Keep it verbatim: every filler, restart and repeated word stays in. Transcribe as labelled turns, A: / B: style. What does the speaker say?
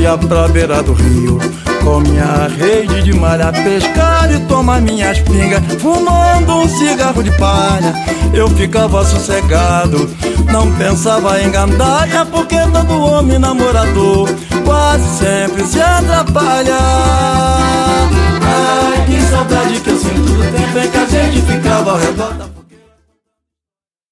A: ia pra beira do rio com minha rede de malha, pescar e tomar minhas pingas, fumando um cigarro de palha. Eu ficava sossegado, não pensava em gandaia, porque todo homem namorador quase sempre se atrapalha. Ai, que saudade que eu sinto do tempo em que a gente ficava ao redor da...